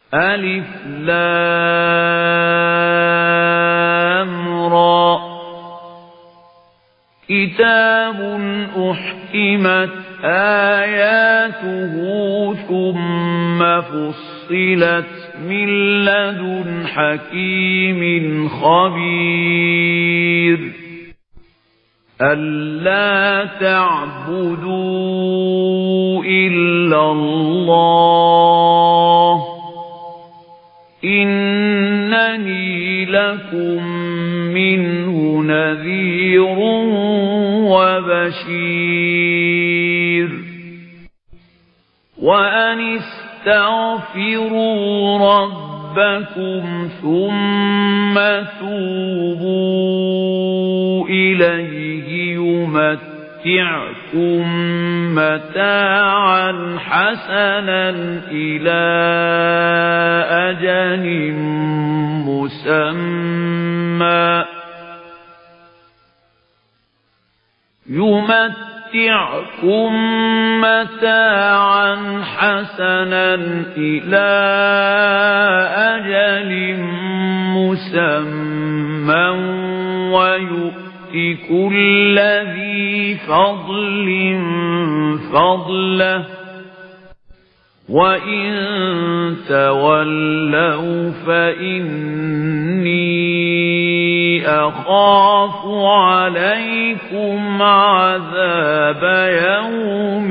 ألف لام را كتاب أحكمت آياته ثم فصلت من لدن حكيم خبير ألا تعبدوا إلا الله إنني لكم منه نذير وبشير وأن استغفروا ربكم ثم توبوا إليه يمتعكم متاعا حسنا إلى أجل مسمى يمتعكم متاعا حسنا إلى أجل مسمى ويؤت كل ذي فضل فضله وإن تولوا فإني أخاف عليكم عذاب يوم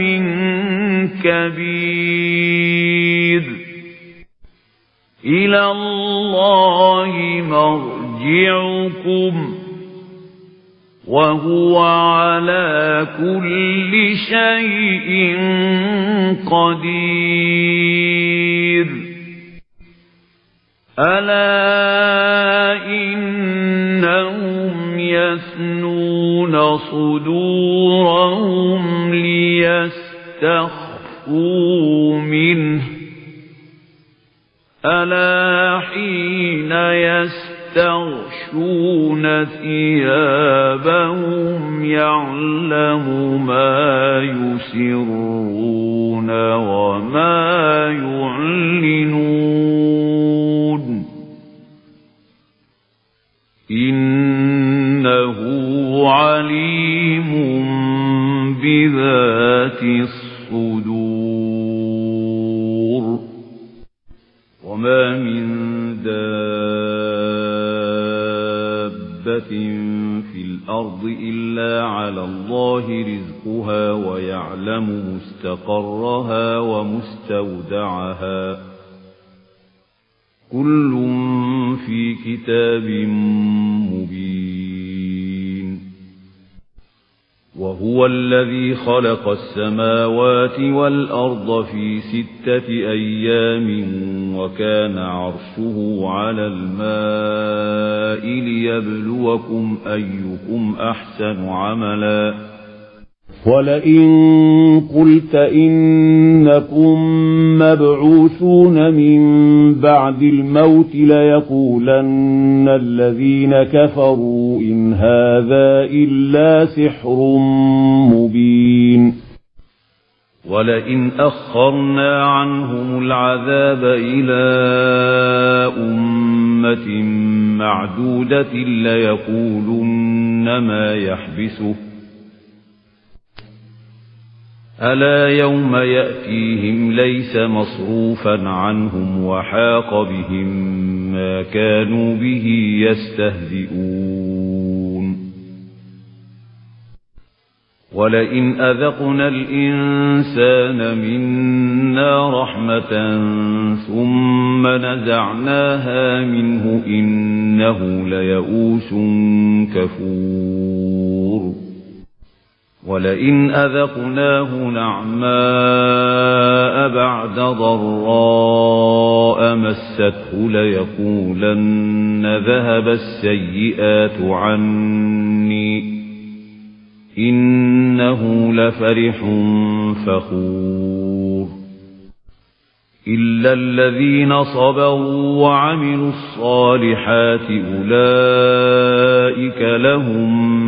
كبير إلى الله مرجعكم وهو على كل شيء قدير ألا إنهم يثنون صدورهم ليستخفوا منه ألا حين يستغشون ثيابهم يعلم ما يسرون وما يعلنون إنه عليم بذات الصدور وما من دابة في الأرض إلا على الله رزقها ويعلم مستقرها ومستودعها كل في كتاب مبين وهو الذي خلق السماوات والأرض في 6 أيام وكان عرشه على الماء ليبلوكم أيكم أحسن عملا ولئن قلت إنكم مبعوثون من بعد الموت ليقولن الذين كفروا إن هذا إلا سحر مبين ولئن أخرنا عنهم العذاب إلى أمة معدودة ليقولن ما يحبسه ألا يوم يأتيهم ليس مصروفا عنهم وحاق بهم ما كانوا به يستهزئون ولئن أذقنا الإنسان منا رحمة ثم نزعناها منه إنه ليئوس كفور ولئن أذقناه نعماء بعد ضراء مسته ليقولن ذهب السيئات عني إنه لفرح فخور إلا الذين صبروا وعملوا الصالحات أولئك لهم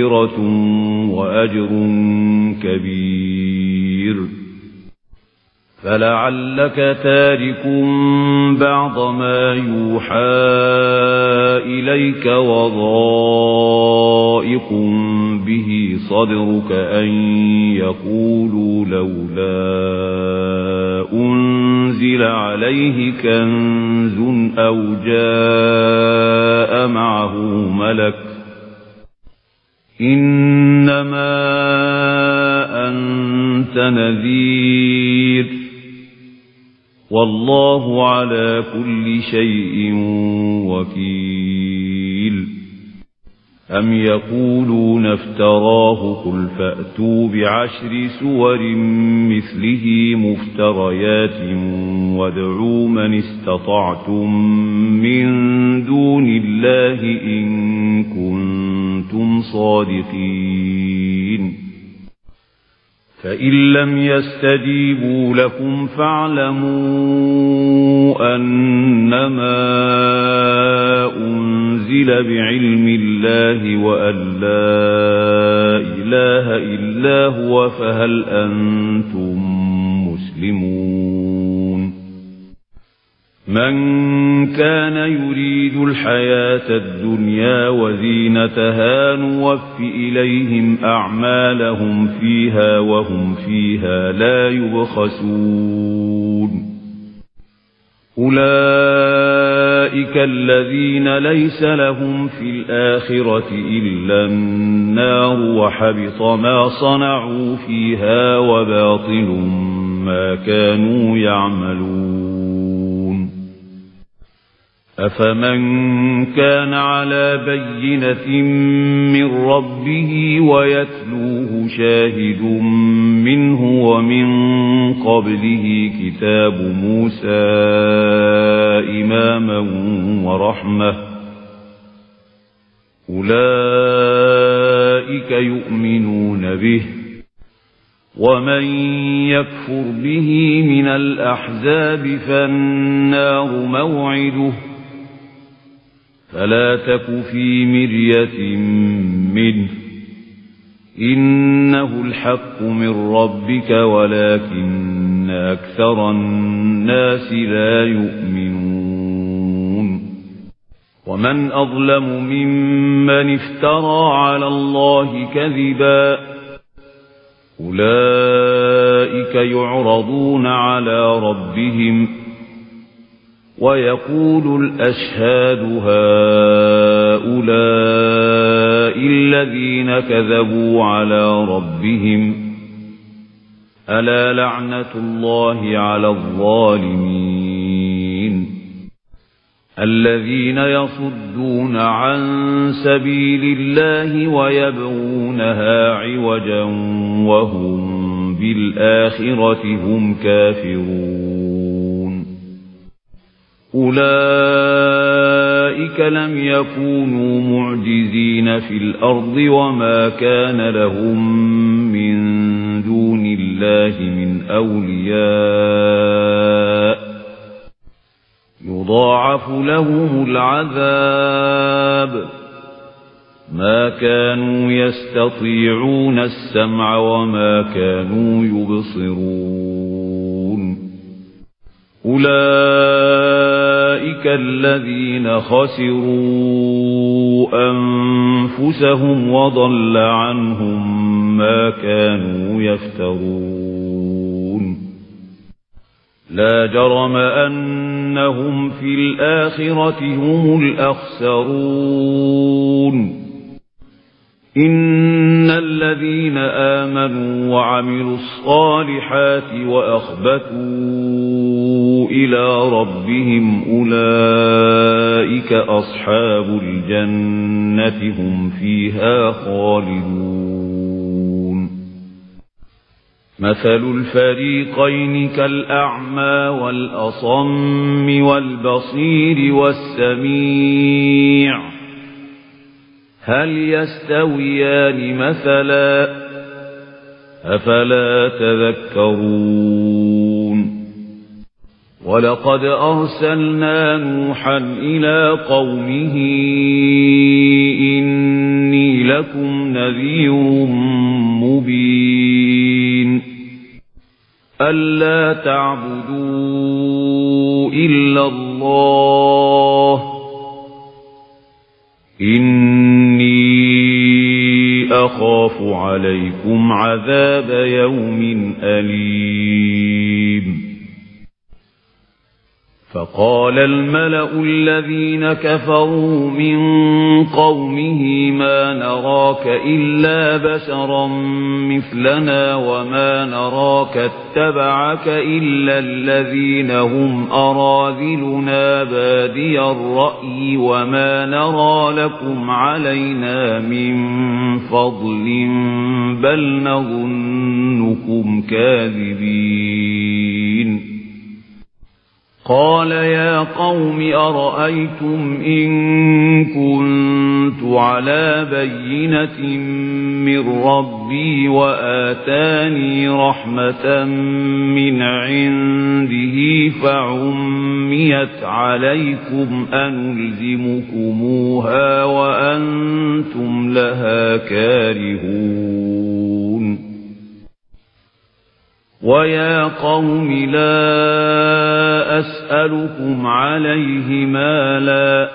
مغفرة وأجر كبير فلعلك تارك بعض ما يوحى إليك وضائق به صدرك أن يقولوا لولا أنزل عليه كنز أو جاء معه ملك إنما أنت نذير والله على كل شيء وكيل أم يقولون افتراه قل فأتوا بعشر سور مثله مفتريات وادعوا من استطعتم من دون الله إن كنتم صادقين فإن لم يستجيبوا لكم فاعلموا أنما أنزل بعلم الله وأن لا إله إلا هو فهل أنتم مسلمون من كان يريد الحياة الدنيا وزينتها نوفي إليهم أعمالهم فيها وهم فيها لا يبخسون أولئك الذين ليس لهم في الآخرة إلا النار وحبط ما صنعوا فيها وباطل ما كانوا يعملون أفمن كان على بينة من ربه ويتلوه شاهد منه ومن قبله كتاب موسى إماما ورحمة أولئك يؤمنون به ومن يكفر به من الأحزاب فالنار موعده فلا تك في مرية منه إنه الحق من ربك ولكن أكثر الناس لا يؤمنون ومن أظلم ممن افترى على الله كذبا أولئك يعرضون على ربهم ويقول الأشهاد هؤلاء الذين كذبوا على ربهم ألا لعنة الله على الظالمين الذين يصدون عن سبيل الله ويبغونها عوجا وهم بالآخرة هم كافرون أولئك لم يكونوا معجزين في الأرض وما كان لهم من دون الله من أولياء يضاعف لهم العذاب ما كانوا يستطيعون السمع وما كانوا يبصرون أولئك الذين خسروا أنفسهم وضل عنهم ما كانوا يفترون لا جرم أنهم في الآخرة هم الأخسرون إن الذين آمنوا وعملوا الصالحات وأخبتوا إلى ربهم أولئك أصحاب الجنة هم فيها خالدون مثل الفريقين كالأعمى والأصم والبصير والسميع هل يستويان مثلا أفلا تذكرون ولقد أرسلنا نوحا إلى قومه إني لكم نذير مبين ألا تعبدوا إلا الله إني أخاف عليكم عذاب يوم أليم فقال الملأ الذين كفروا من قومه ما نراك إلا بشرا مثلنا وما نراك اتبعك إلا الذين هم أراذلنا بادي الرأي وما نرى لكم علينا من فضل بل نظنكم كاذبين قال يا قوم أرأيتم إن كنت على بينة من ربي وآتاني رحمة من عنده فعميت عليكم أنلزمكموها وأنتم لها كارهون ويا قوم لا أسألكم عليه مالا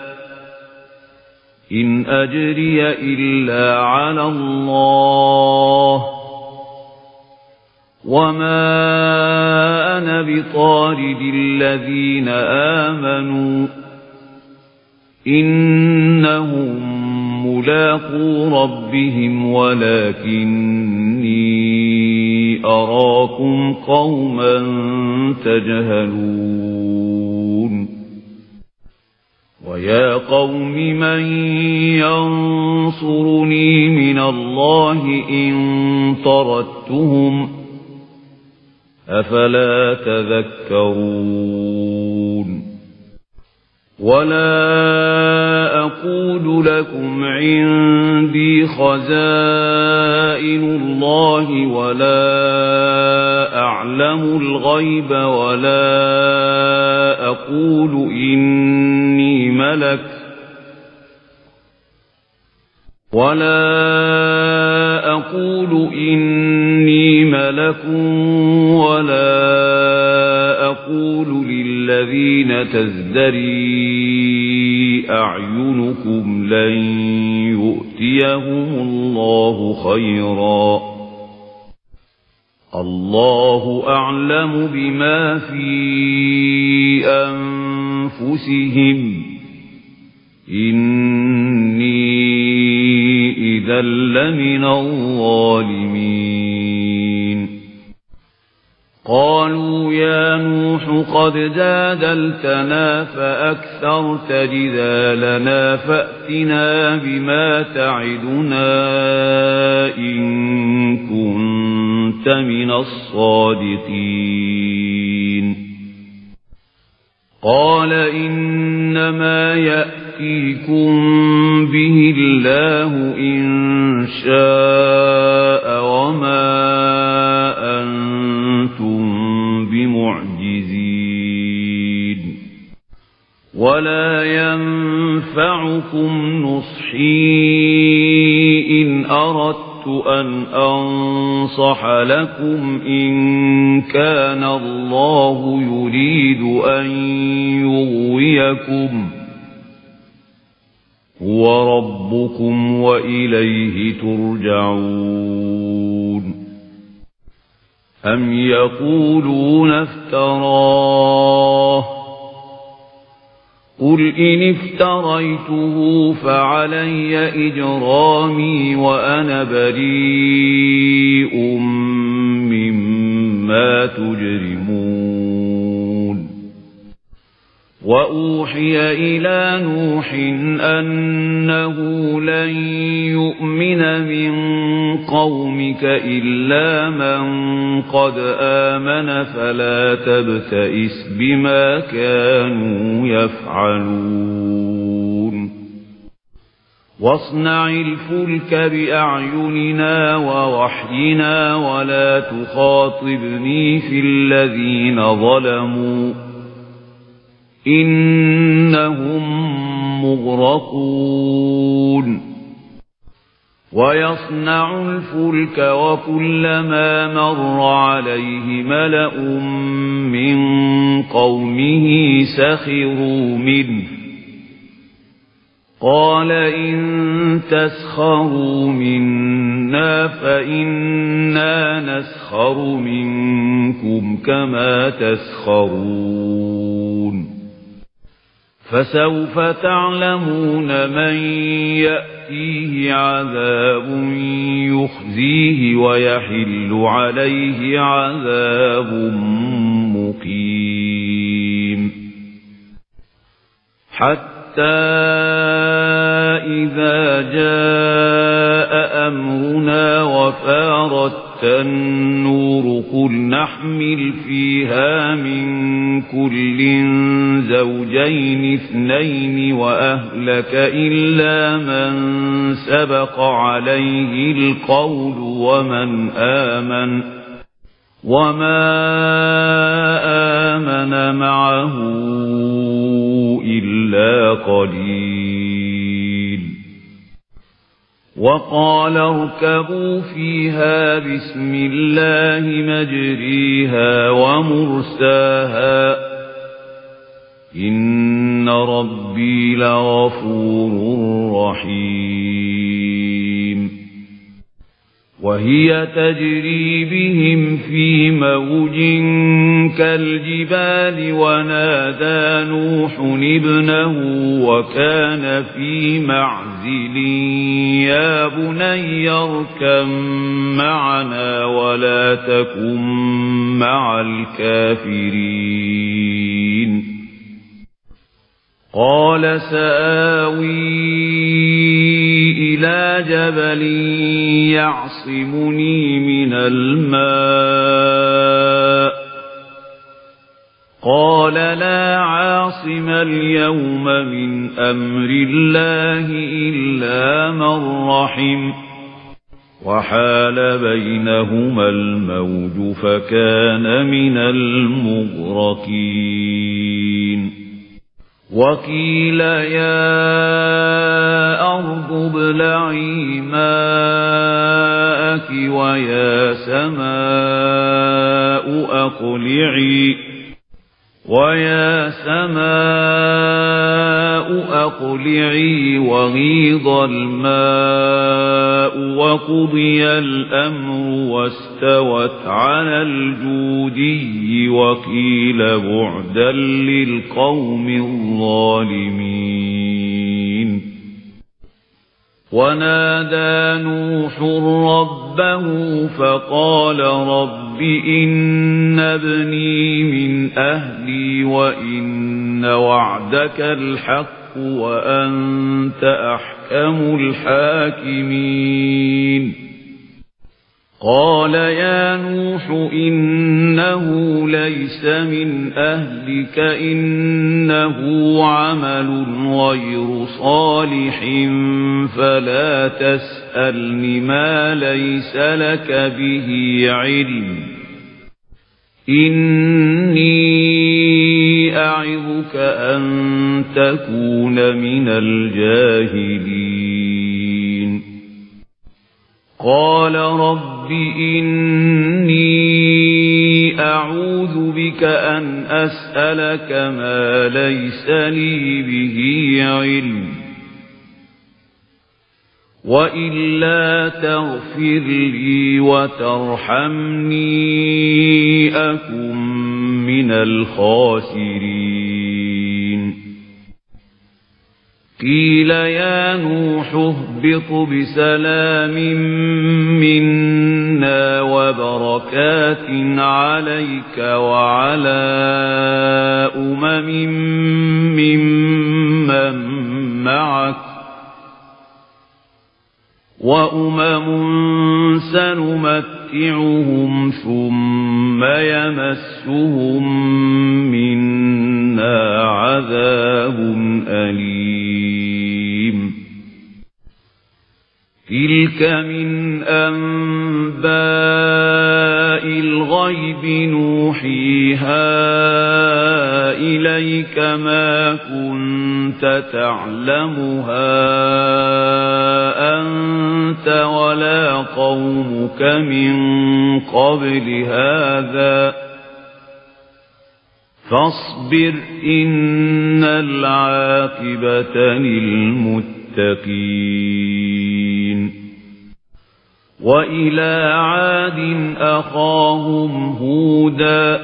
إن أجري إلا على الله وما أنا بطارد الذين آمنوا إنهم ملاقو ربهم ولكني أراكم قوما تجهلون ويا قوم من ينصرني من الله إن طردتهم أفلا تذكرون ولا أقول لكم عندي خزائن الله ولا أعلم الغيب ولا أقول إني ملك ولا أقول للذين تزدري أعينكم لن يؤتيهم الله خيرا الله أعلم بما في أنفسهم إني إذا لمن الظالمين قالوا يا نوح قد جادلتنا فأكثرت جدالنا فأتنا بما تعدنا إن كنت من الصادقين قال إنما يأتيكم به الله إن شاء وما أنتم بمعجزين ولا ينفعكم نصحي إن أردت أن أنصح لكم إن كان الله يريد أن يغويكم هو ربكم وإليه ترجعون أم يقولون افتراه قل إن افتريته فعلي إجرامي وأنا بريء مما تجرمون وأوحي إلى نوح أنه لن يؤمن من قومك إلا من قد آمن فلا تبتئس بما كانوا يفعلون واصنع الفلك بأعيننا ووحينا ولا تخاطبني في الذين ظلموا إنهم مغرقون ويصنع الفلك وكلما مر عليه ملأ من قومه سخروا منه قال إن تسخروا منا فإنا نسخر منكم كما تسخرون فسوف تعلمون من يأتيه عذاب يخزيه ويحل عليه عذاب مقيم حتى إذا جاء أمرنا وفارت النور قل نحمل فيها من كل زوجين اثنين وأهلك إلا من سبق عليه القول وما آمن معه إلا قليل وقال اركبوا فيها بسم الله مجريها ومرساها إن ربي لغفور رحيم وهي تجري بهم في موج كالجبال ونادى نوح ابنه وكان في معزل يا بني اركب معنا ولا تكن مع الكافرين قال سآوي إلى جبل يعصمني من الماء قال لا عاصم اليوم من أمر الله إلا من رحم وحال بينهما الموج فكان من المغرقين وقيل يا أرض ابلعي ماءك ويا سماء أقلعي وغيض الماء وقضي الأمر واستوت على الجودي وقيل بعدا للقوم الظالمين ونادى نوح ربه فقال رب إن ابني من أهلي وإن وعدك الحق وأنت أحكم الحاكمين قال يا نوح إنه ليس من أهلك إنه عمل غير صالح فلا تسألني ما ليس لك به علم إني أعظك أن تكون من الجاهلين قال رب إني أعوذ بك أن أسألك ما ليس لي به علم وإلا تغفر لي وترحمني أكن من الخاسرين قيل يا نوح اهبط بسلام منا وبركات عليك وعلى ممن معك وأمم سنمتعهم ثم يمسهم منا عذاب أليم تلك من أنباء الغيب نوحيها إليك إليك ما كنت تعلمها أنت ولا قومك من قبل هذا فاصبر إن العاقبة للمتقين وإلى عاد أخاهم هودا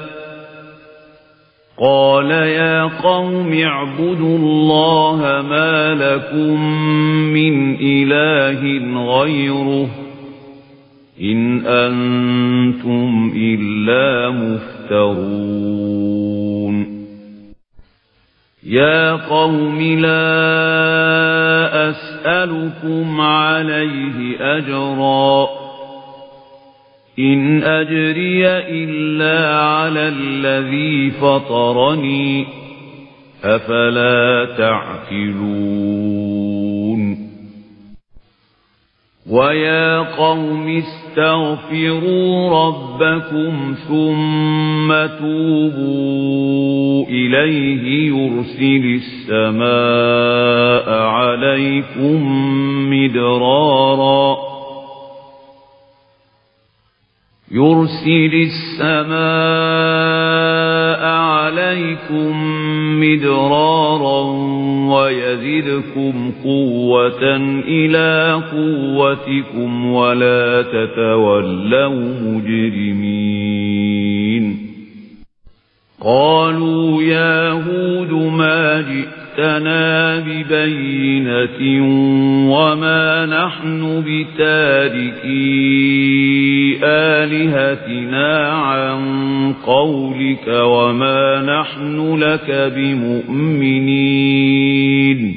قال يا قوم اعبدوا الله ما لكم من إله غيره إن أنتم إلا مفترون يا قوم لا أسألكم عليه أجرا إن أجري إلا على الذي فطرني أفلا تعقلون ويا قوم استغفروا ربكم ثم توبوا إليه يرسل السماء عليكم مدرارا ويزدكم قوة إلى قوتكم ولا تتولوا مجرمين قالوا يا هود ما جئتنا ببينة وما نحن بتاركي آلهتنا عن قولك وما نحن لك بمؤمنين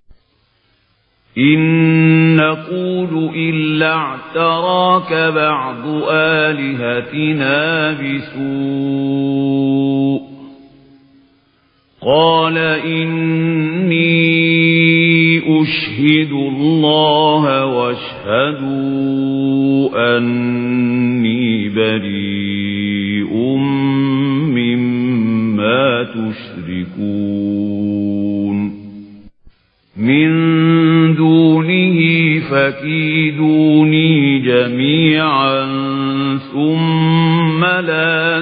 إن نقول إلا اعتراك بعض آلهتنا بسوء قال إني أشهد الله واشهدوا أني بريء مما تشركون من دونه فكيدوني جميعا ثم لا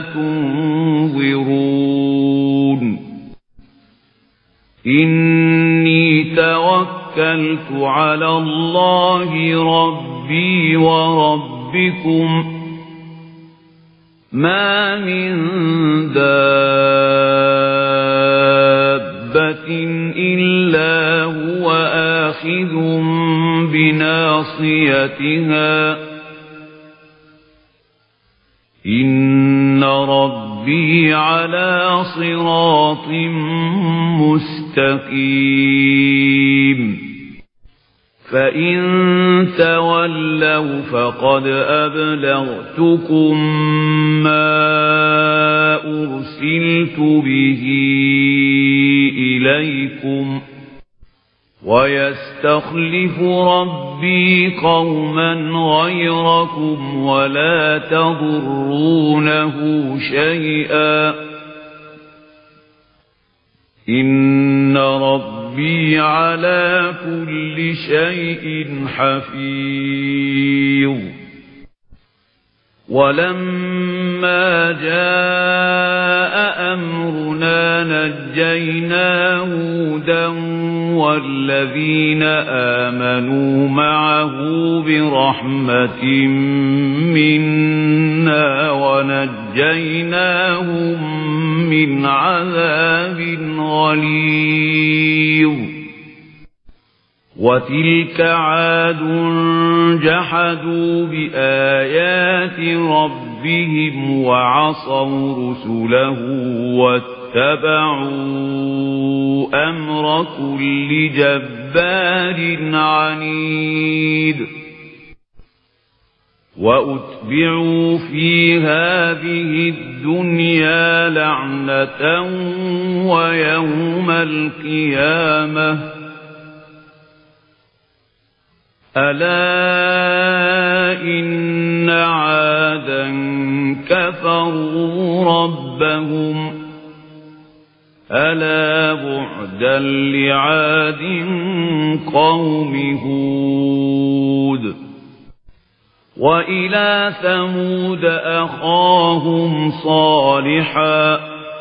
تنظرون إني توكلت على الله ربي وربكم ما من دابة إلا هو آخذ بناصيتها إن ربي على صراط مستقيم فإن تولوا فقد أبلغتكم ما أرسلت به إليكم ويستخلف ربي قوما غيركم ولا تضرونه شيئا إن ربي على كل شيء حفيظ ولما جاء أمرنا نجينا هودا والذين آمنوا معه برحمة منا ونجيناهم من عذاب غليظ وتلك عاد جحدوا بآيات ربهم وعصوا رسله واتبعوا أمر كل جبار عنيد وأتبعوا في هذه الدنيا لعنة ويوم القيامة ألا إن عادا كفروا ربهم ألا بعدا لعاد قوم هود وإلى ثمود أخاهم صالحا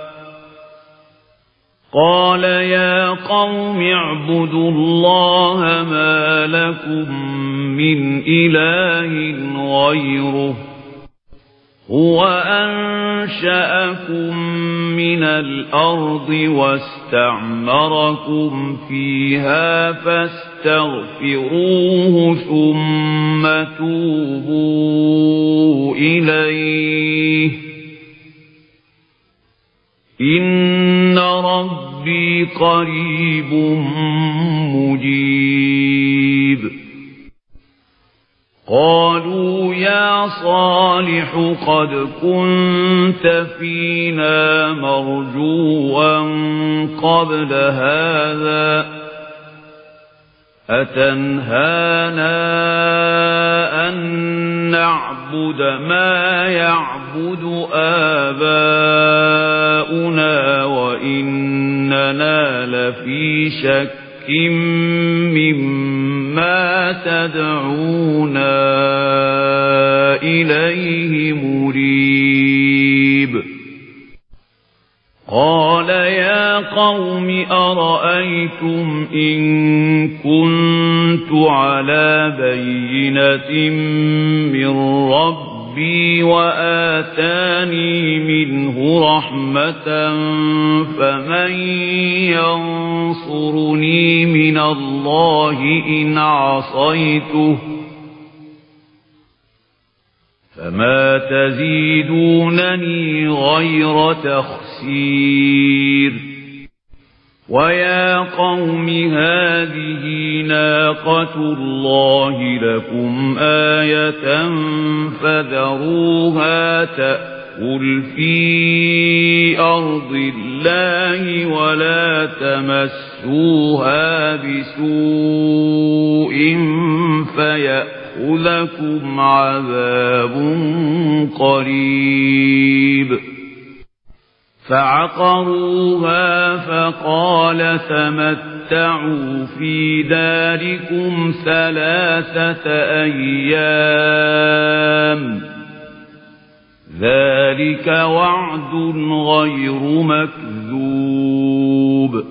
قال يا قوم اعبدوا الله ما لكم من إله غيره هو أنشأكم من الأرض واستعمركم فيها فاستغفروه ثم توبوا إليه إن ربي قريب مجيب قالوا يا صالح قد كنت فينا مرجوا قبل هذا أتنهانا أن نعبد ما يعبد آباؤنا وإننا لفي شك مما تدعونا إليه مريب قال يا قوم أرأيتم إن كنت على بينة من ربي وآتاني منه رحمة فمن ينصرني من الله إن عصيته فما تزيدونني غير تخسير ويا قوم هذه ناقة الله لكم آية فذروها تأكل في أرض الله ولا تمسوها بسوء فيأخذكم عذاب قريب فعقروها فقال تمتعوا في داركم 3 أيام ذلك وعد غير مكذوب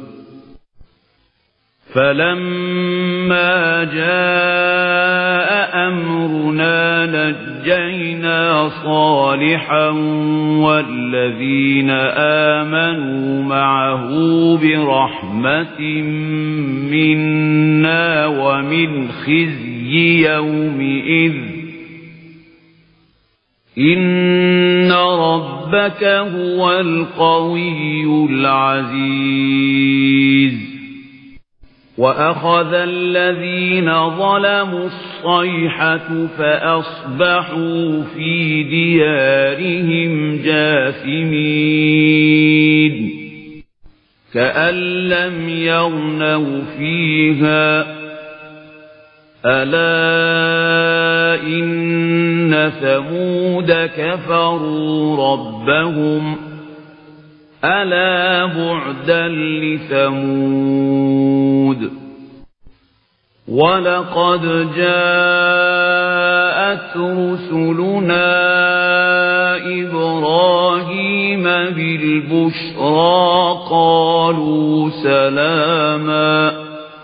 فلما جاء أمرنا نجينا صالحا والذين آمنوا معه برحمة منا ومن خزي يومئذ إن ربك هو القوي العزيز وأخذ الذين ظلموا الصيحة فأصبحوا في ديارهم جاثمين كأن لم يغنوا فيها ألا إن ثمود كفروا ربهم ألا بعدا لثمود ولقد جاءت رسلنا إبراهيم بالبشرى قالوا سلاما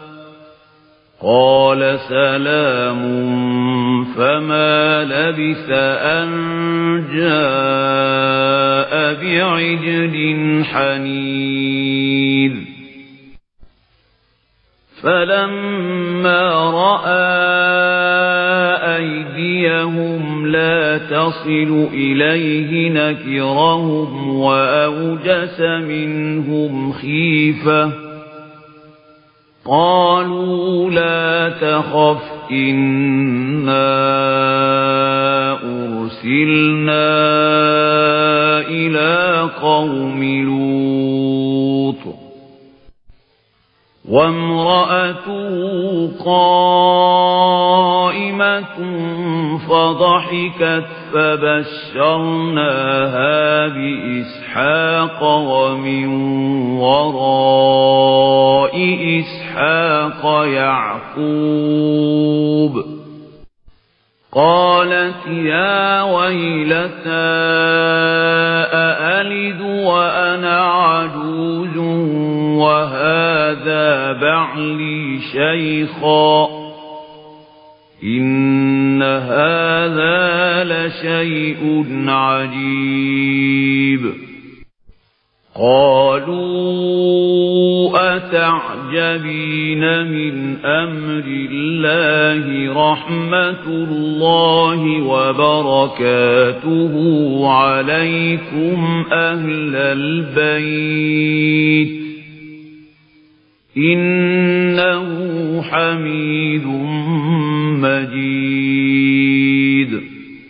قال سلام فما لبث أن جاء بعجل حنيذ فلما رأى أيديهم لا تصل إليه نكرهم وأوجس منهم خيفة قالوا لا تخف إنا أرسلنا إلى قوم لوط وامرأته قائمة فضحكت فبشرناها بإسحاق ومن وراء إسحاق يعقوب قالت يا ويلتى أألد وأنا عجوز وهذا بعلي شيخا إن هذا لشيء عجيب قالوا أتعجبين من أمر الله رحمة الله وبركاته عليكم أهل البيت إنه حميد مجيد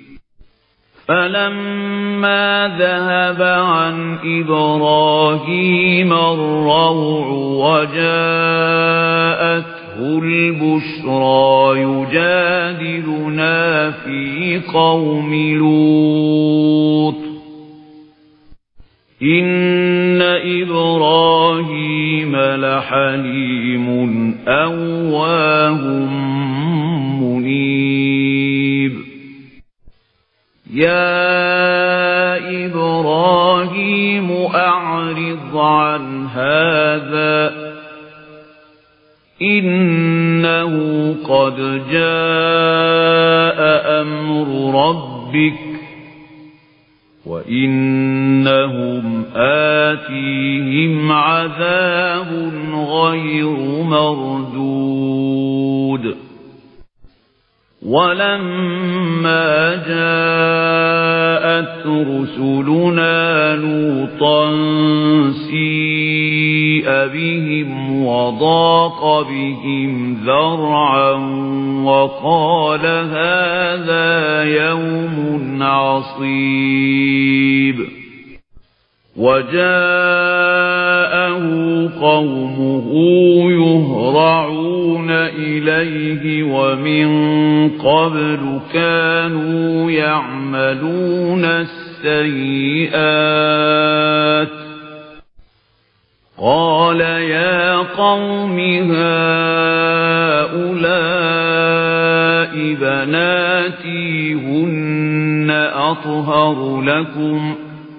فلما ذهب عن إبراهيم الروع وجاءته البشرى يجادلنا في قوم لوط إن إبراهيم لحليم أواه منيب يا إبراهيم أعرض عن هذا إنه قد جاء أمر ربك وإنهم آتيهم عذاب غير مردود ولما جاءت رسلنا لوطا سيء بهم وضاق بهم ذرعا وقال هذا يوم عصيب وجاءه قومه يهرعون إليه ومن قبل كانوا يعملون السيئات قال يا قوم هؤلاء بناتي هن أطهر لكم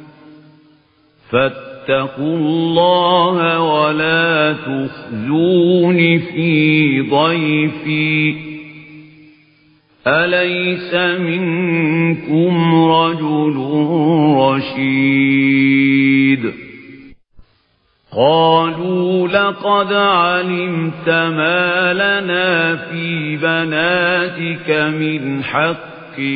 فاتقوا الله ولا تخزون في ضيفي أليس منكم رجل رشيد قالوا لقد علمت ما لنا في بناتك من حق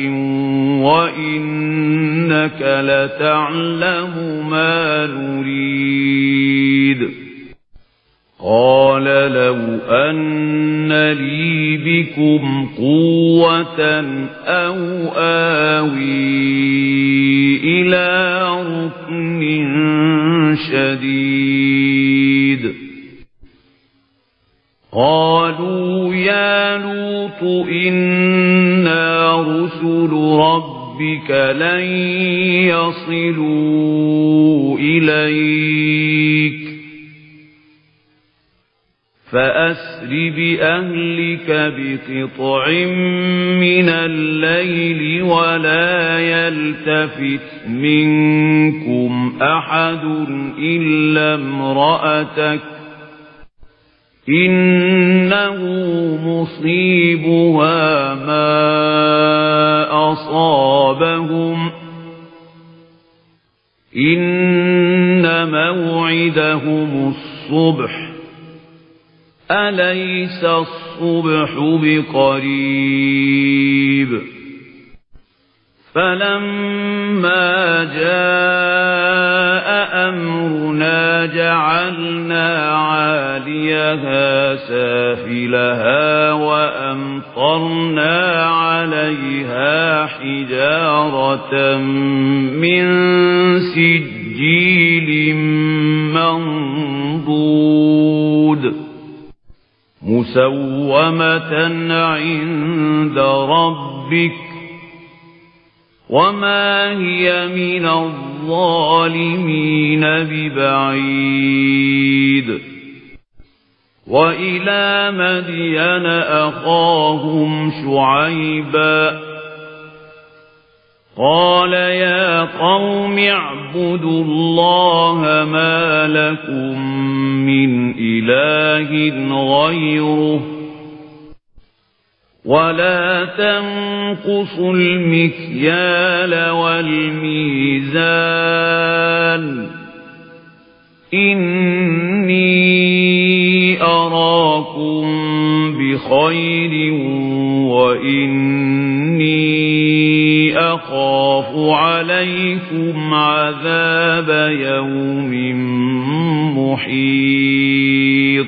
وإنك لتعلم ما نريد قال لو أن لي بكم قوة أو آوي إلى ركن شديد قالوا يا لوط إنا رسل ربك لن يصلوا إليك فأسر بأهلك بقطع من الليل ولا يلتفت منكم أحد إلا امرأتك إنه مصيبها ما أصابهم إن موعدهم الصبح أليس الصبح بقريب فلما جاء أمرنا جعلنا عاليها سافلها وأمطرنا عليها حجارة من سجيل منضود مسومة عند ربك وما هي من الظالمين ببعيد وإلى مدين أخاهم شعيبا قال يا قوم اعبدوا الله ما لكم من إله غيره ولا تنقصوا المكيال والميزان إني أراكم بخير وإني أخاف عليكم عذاب يوم محيط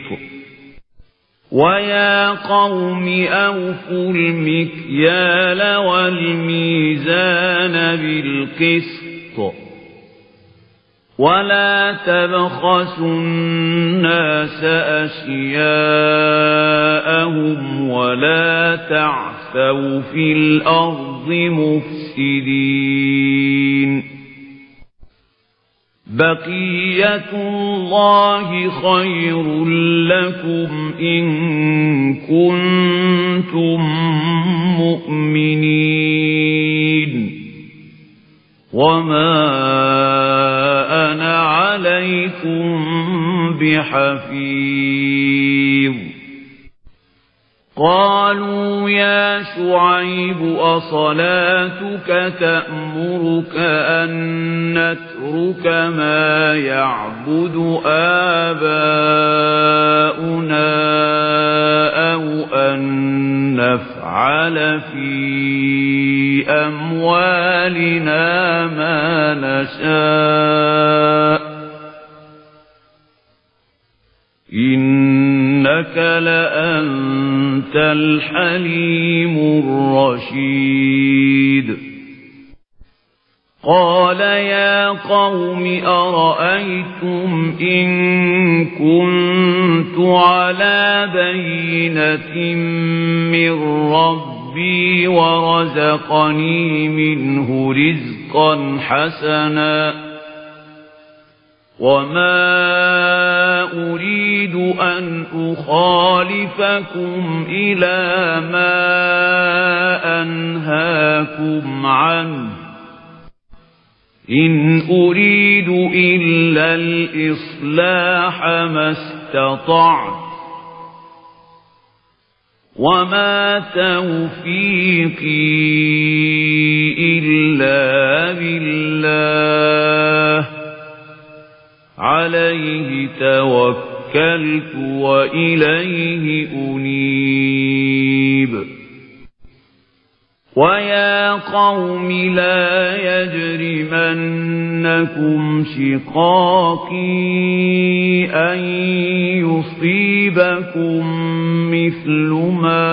ويا قوم أوفوا المكيال والميزان بالقسط ولا تبخسوا الناس أشياءهم ولا تعثوا في الأرض مفسدين بقية الله خير لكم إن كنتم مؤمنين وما أنا عليكم بحفيظ قالوا يا شعيب أصلاتك تأمرك أن نترك ما يعبد آباؤنا أو أن نفعل في أموالنا ما نشاء إنك لأنت الحليم الرشيد قال يا قوم أرأيتم إن كنت على بينة من ربي ورزقني منه رزقا حسنا وما أريد أن أخالفكم إلى ما أنهاكم عنه إن أريد إلا الإصلاح ما استطعت وما توفيقي إلا بالله عليه توكلت وإليه أنيب ويا قوم لا يجرمنكم شقاقي أن يصيبكم مثل ما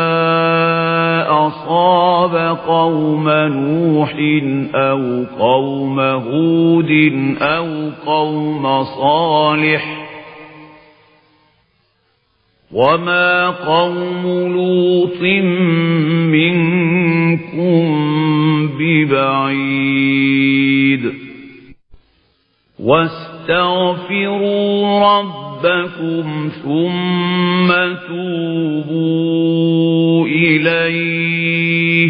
أصاب قوم نوح أو قوم هود أو قوم صالح وما قوم لوط منكم ببعيد واستغفروا ربكم ثم توبوا إليه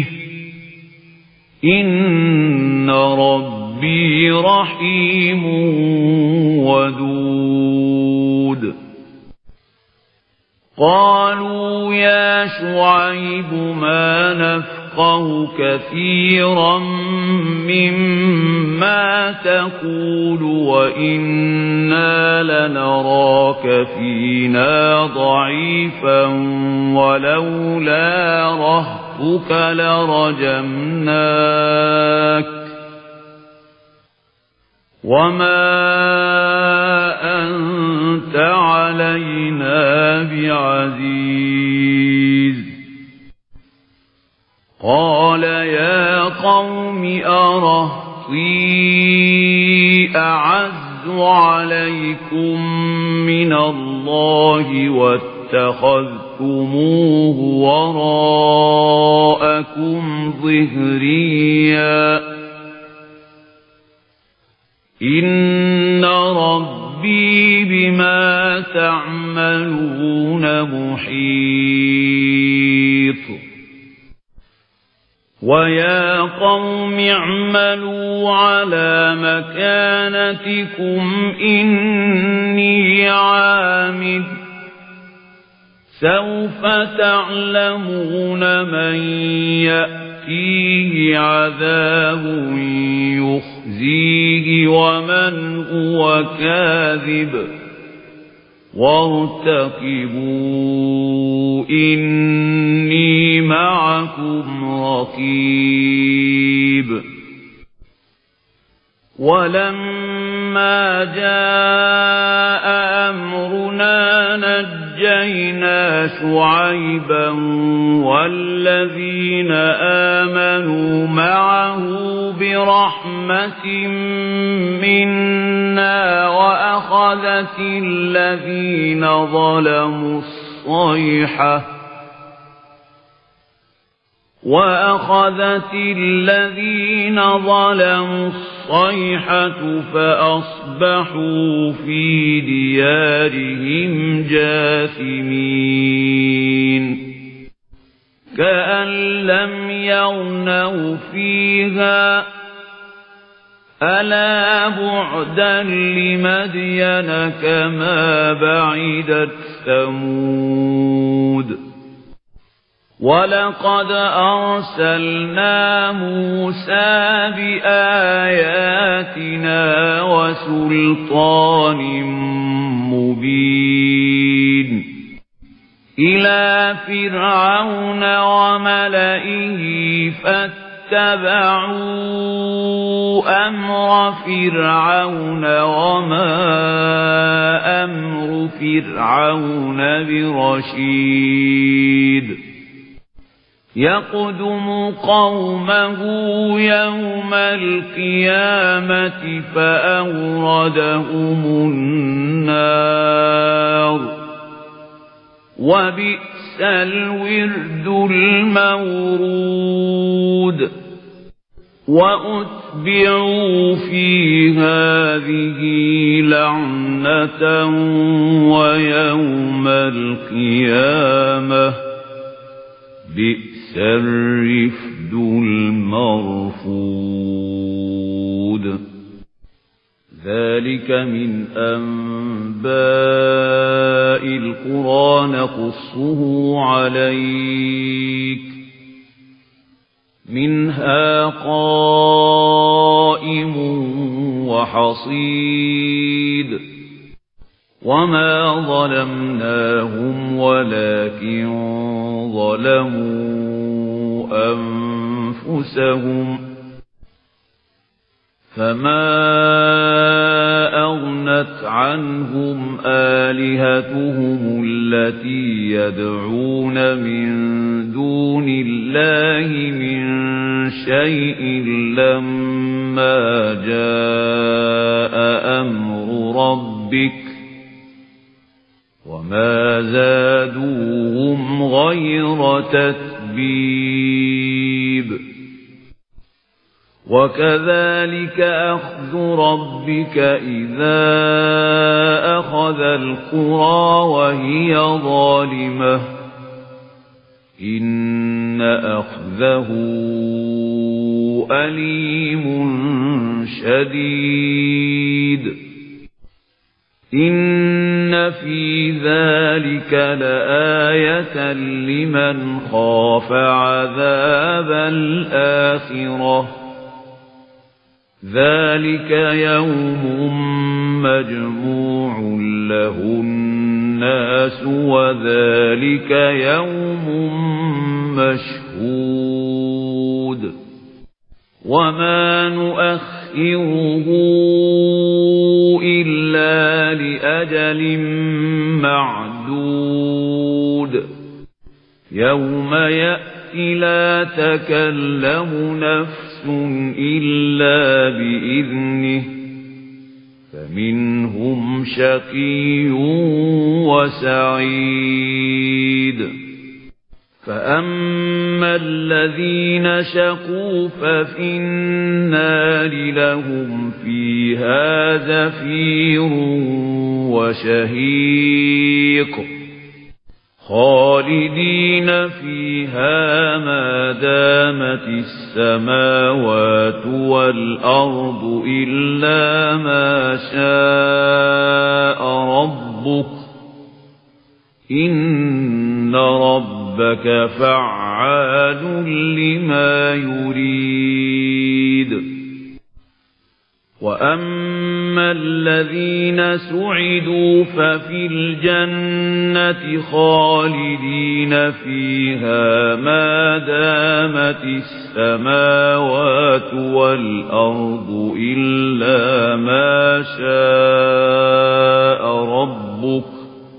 إن ربي رحيم ودود قالوا يا شعيب ما نفقه كثيرا مما تقول وإنا لنراك فينا ضعيفا ولولا رهطك لرجمناك وما أنت علينا بعزيز قال يا قوم أرهطي أعز عليكم من الله واتخذت واتخذتموه وراءكم ظهريا إن ربي بما تعملون محيط ويا قوم اعملوا على مكانتكم إني عامل سوف تعلمون من يأتيه عذاب يخزيه ومن هو كاذب وارتقبوا إني معكم رقيب ولما جاء أمرنا نجينا شعيبا والذين آمنوا معه برحمة منا وأخذت الذين ظلموا الصيحة فأصبحوا في ديارهم جاثمين كأن لم يغنوا فيها ألا بعدا لمدين كما بعدت ثمود ولقد أرسلنا موسى بآياتنا وسلطان مبين إلى فرعون وملئه فاتبعوا أمر فرعون وما أمر فرعون برشيد يقدم قومه يوم القيامة فأوردهم النار وبئس الورد المورود وأتبعوا في هذه لعنة ويوم القيامة بئس الرفد المرفود ذلك من أنباء القرى نقصه عليك منها قائم وحصيد وما ظلمناهم ولكن ظلموا أنفسهم فما أغنت عنهم آلهتهم التي يدعون من دون الله من شيء لما جاء أمر ربك وما زادوهم غير تتبيب وكذلك أخذ ربك إذا أخذ القرى وهي ظالمة إن أخذه أليم شديد إن في ذلك لآية لمن خاف عذاب الآخرة ذلك يوم مجموع له الناس وذلك يوم مشهود وما نؤخره إلا لأجل معدود يوم يأتي لا تكلم نفس إلا بإذنه فمنهم شقي وسعيد فأما الذين شقوا ففي النار لهم فيها زفير وشهيق خالدين فيها ما دامت السماوات والأرض إلا ما شاء ربك إن ربك فعال لما يريد وأما الذين سعدوا ففي الجنة خالدين فيها ما دامت السماوات والأرض إلا ما شاء ربك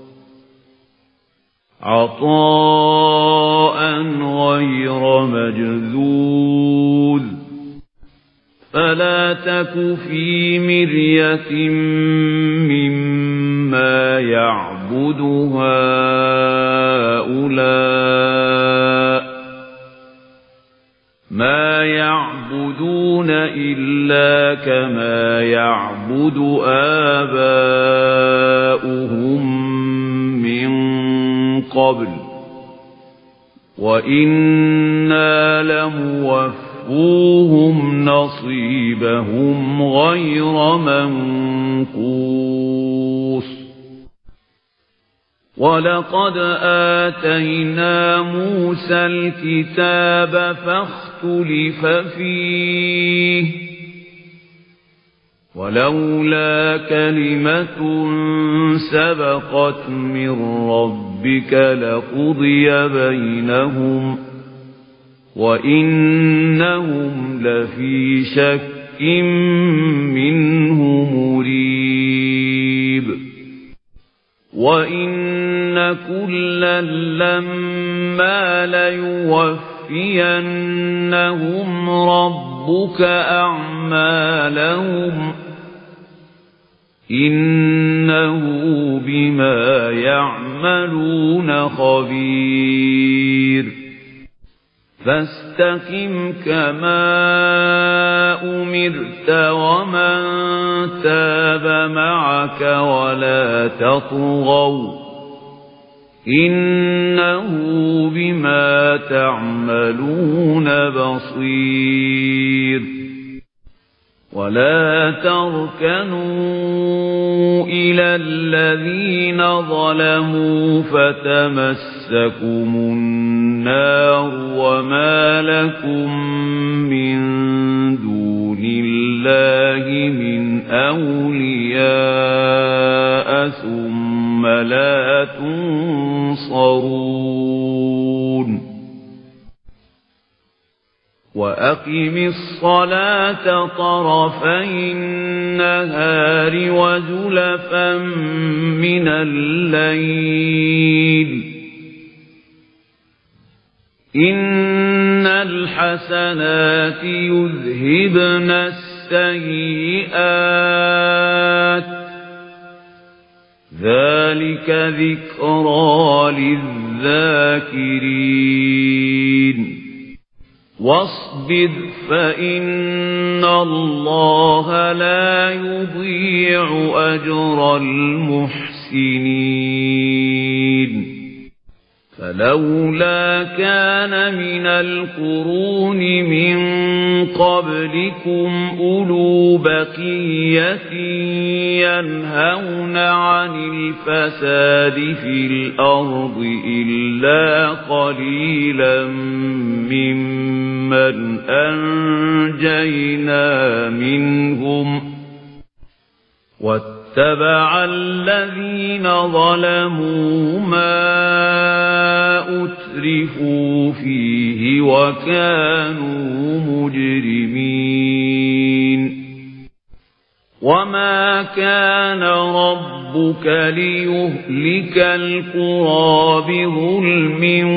عطاء غير مجذوذ فلا تك في مرية مما يعبد هؤلاء ما يعبدون إلا كما يعبد آباؤهم من قبل وإنا لموفوهم نصيبهم غير منقوص ولقد آتينا موسى الكتاب فاختلف فيه ولولا كلمة سبقت من ربك لقضي بينهم وإنهم لفي شك منه مريب وإن كلا لما ليوفينهم ربك أعمالهم إنه بما يعملون خبير فاستقم كما أمرت ومن تاب معك ولا تطغوا إنه بما تعملون بصير ولا تركنوا إلى الذين ظلموا فتمسكم النار وما لكم من دون الله من أولياء ثم لا تنصرون وأقم الصلاة طرفي النهار وزلفا من الليل إن الحسنات يذهبن السيئات ذلك ذكرى للذاكرين واصبر فإن الله لا يضيع أجر المحسنين فلولا كان من القرون من قبلكم أولو بقية ينهون عن الفساد في الأرض إلا قليلا ممن أنجينا منهم واتبع الذين ظلموا ما أترفوا فيه وكانوا مجرمين وما كان ربك ليهلك القرى بظلم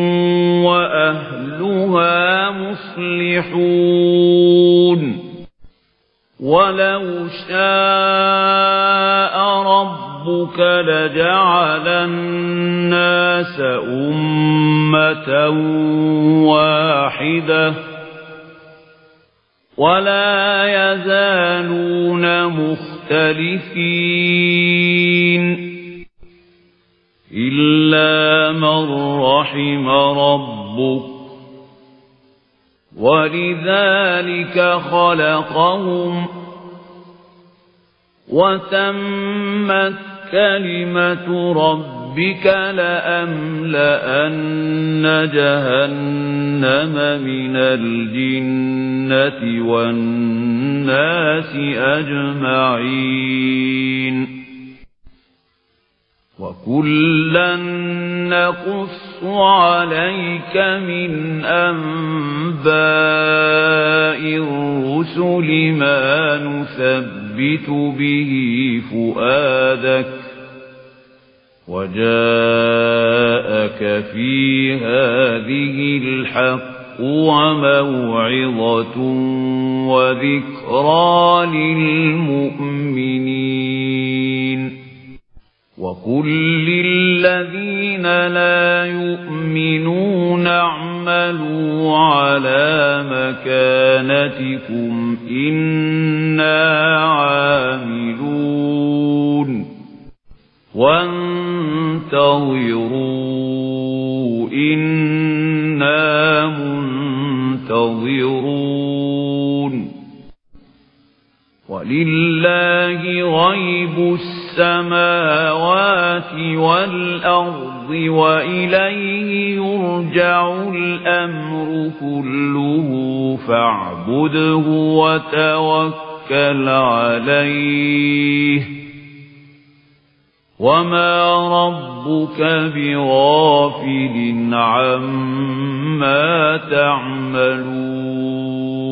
وأهلها مصلحون وَلَوْ شَاءَ رَبُّكَ لَجَعَلَ النَّاسَ أُمَّةً وَاحِدَةً وَلَا يَزَالُونَ مُخْتَلِفِينَ إِلَّا مَن رَّحِمَ رَبُّكَ وَلِذَلِكَ خَلَقَهُمْ وَتَمَّتْ كَلِمَةُ رَبِّكَ لَأَمْلَأَنَّ جَهَنَّمَ مِنَ الْجِنَّةِ وَالنَّاسِ أَجْمَعِينَ وَكُلًّا نَّقُصُّ عَلَيْكَ مِنْ أَنبَاءِ الرُّسُلِ مَا نُثَبِّتُ بِهِ فُؤَادَكَ وَجَاءَكَ فِي هَذِهِ الْحَقُّ وَمَوْعِظَةٌ وَذِكْرَى لِلْمُؤْمِنِينَ وَقُل لِّلَّذِينَ لَا يُؤْمِنُونَ اعْمَلُوا عَلَى مَكَانَتِكُمْ إِنَّا عَامِلُونَ وَانتَظِرُوا إِنَّا مُنتَظِرُونَ وَلِلَّهِ غَيْبُ السَّمَاوَاتِ وَالْأَرْضِ وَإِلَيْهِ يُرْجَعُ الْأَمْرُ كُلُّهُ فَاعْبُدْهُ وَتَوَكَّلْ عَلَيْهِ وَمَا رَبُّكَ بِغَافِلٍ عَمَّا تَعْمَلُونَ